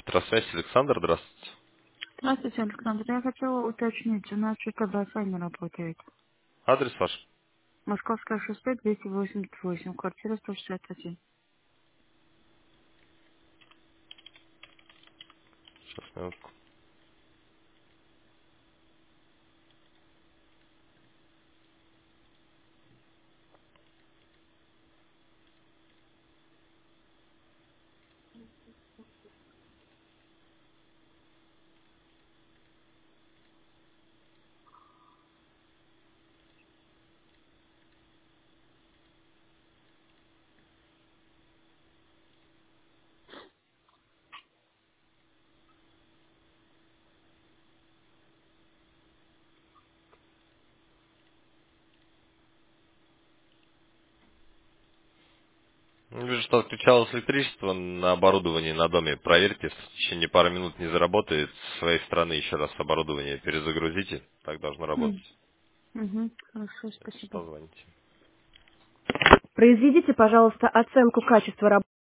Электросвязь, Александр, здравствуйте. Здравствуйте, Александр. Я хотела уточнить, у нас что-то Wi-Fi не работает. Адрес ваш? Московская шоссе 288, квартира 161. Сейчас, минутку. Вижу, что отключалось электричество на оборудовании на доме. Проверьте, если в течение пары минут не заработает. С своей стороны еще раз оборудование перезагрузите. Так должно работать. Угу, хорошо, Если спасибо. что, звоните. Произведите, пожалуйста, оценку качества работы.